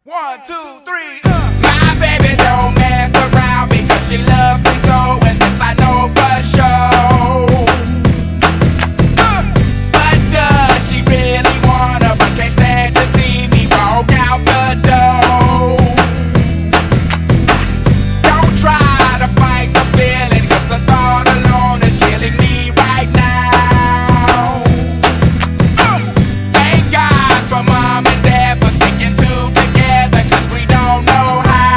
1, 2, 3. My baby don't mess around because she loves me so, and this I know for sure. But does she really wanna, but can't stand to see me walk out the door? Don't try to fight the feeling, cause the thought alone is killing me right now. Thank God for mom and dad for sticking two together, cause we don't know how.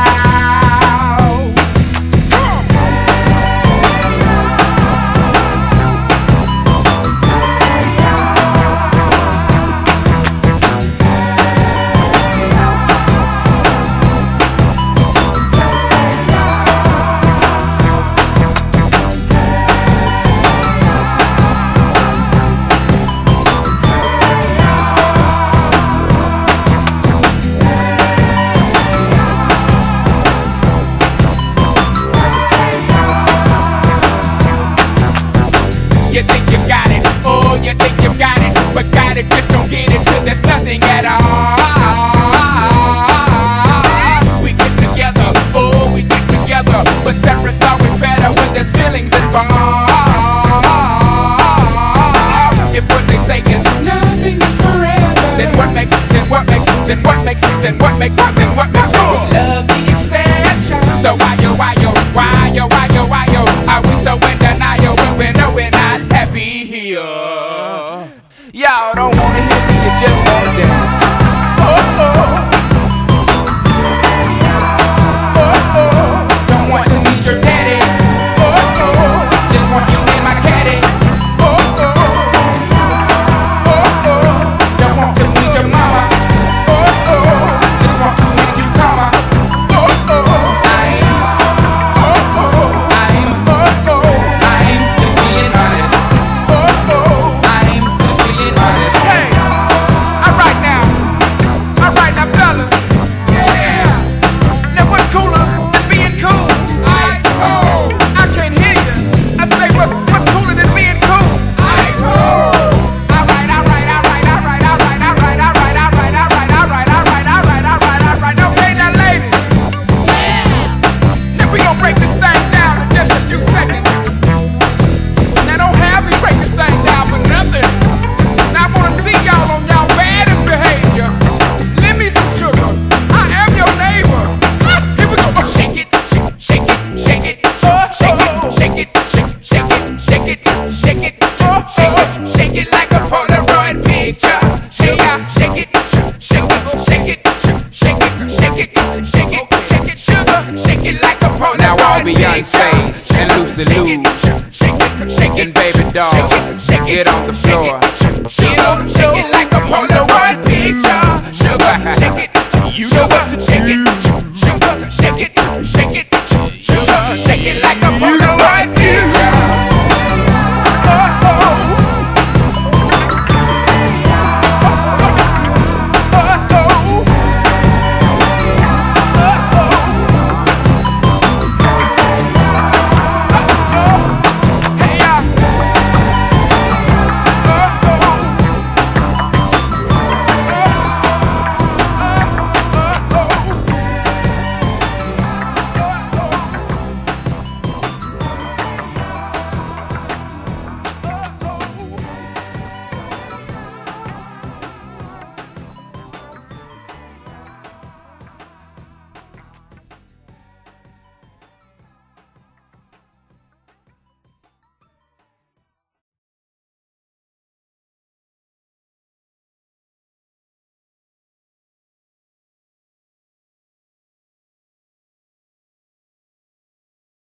You think you got it, oh, you think you got it, but got it, just don't get it till there's nothing at all. We get together, oh, we get together, but separate's always better when there's feelings involved. If what they say is nothing is forever, then what makes it, then what makes it, then what makes it, then what makes it, then what makes it? Love the exception. So why yo, are we so in denial when we know we're not happy here? Y'all don't wanna hear me, you just wanna dance. Oh, oh. Oh, oh. Don't want to meet your daddy. Oh, oh. Just want you in my caddy. Oh, oh. Oh, oh. Don't want to meet your mama. Oh, oh. Just want to make you come. Oh, oh. Shake it like a Polaroid picture. Shake it, sugar. Shake it like a Polaroid picture. Now all Beyonce's and Lucy Lou's and Baby Dolls, get on the floor. Shake it like a Polaroid.